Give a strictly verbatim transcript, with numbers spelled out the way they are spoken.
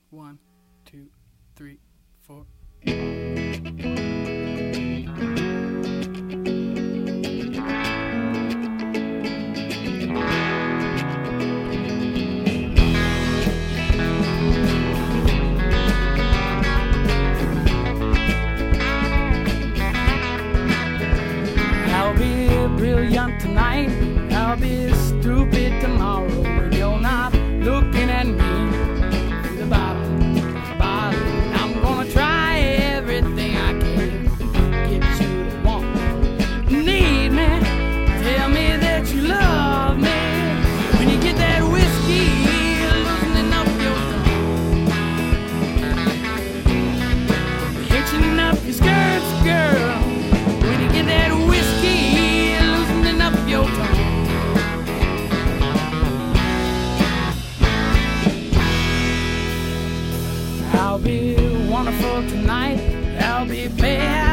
One, two, three, four. I'll be brilliant tonight, I'll be stupid tomorrow. When you're not looking at me through the bottle, bottle. I'm gonna try everything I can get you to want me, need me, tell me that you love me. When you get that whiskey loosening up your tongue, hitching up your skirts, girl. When you get that whiskey loosening up your tongue, I'll be wonderful tonight, I'll be bad